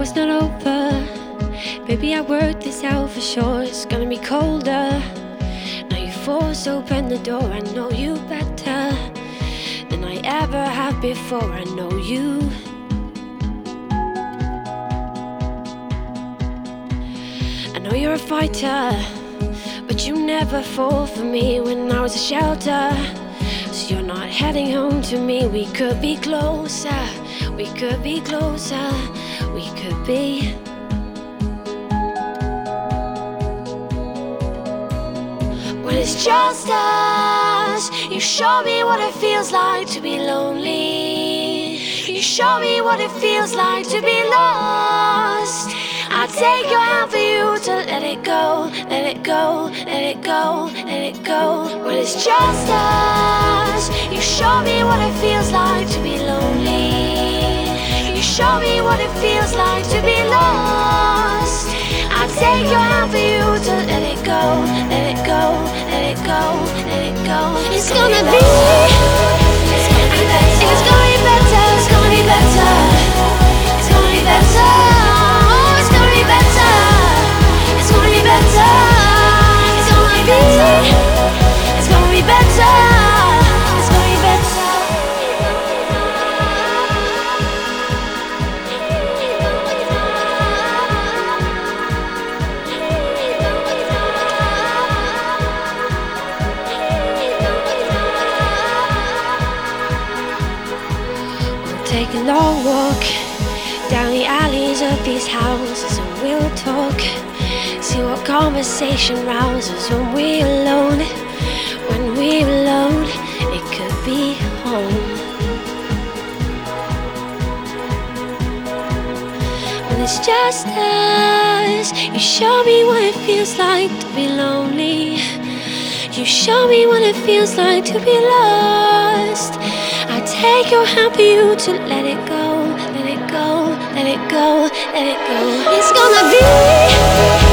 it's not over. Baby, I worked this out for sure. It's gonna be colder. Now you force open the door. I know you better than I ever have before. I know you. I know you're a fighter, but you never fall for me when I was a shelter. So you're not heading home to me. We could be closer. We could be closer. We could be. When it's just us, you show me what it feels like to be lonely. You show me what it feels like to be lost. I'll take your hand for you to let it go, let it go, let it go, let it go. When it's just us, you show me what it feels like to be lonely. You show me what it feels like to be lost. I'll take your hand for you to let it go, let it go, let it go, let it go. It's gonna be, it's gonna be better. It's gonna be better. It's gonna be better. It's gonna be better. Oh, it's gonna be better. It's gonna be better. It's gonna be better. It's gonna be better. It's gonna be better. Take a long walk down the alleys of these houses and we'll talk. See what conversation rouses when we're alone. When we're alone, it could be home. When it's just us, you show me what it feels like to be lonely. You show me what it feels like to be lost. I take your hand for you to let it go, let it go, let it go, let it go. It's gonna be